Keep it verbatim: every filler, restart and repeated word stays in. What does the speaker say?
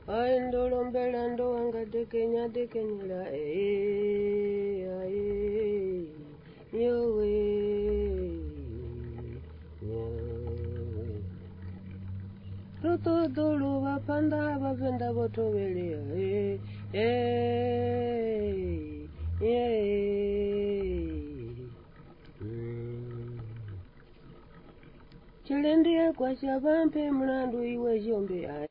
Aye ndolo mbela ndo wanga dekenya dekenyela eh aye yowe yowe Toto dolu bapanda bavenda botobelea eh eh eh Chilendie kwa shabampe mlandu iwe jombe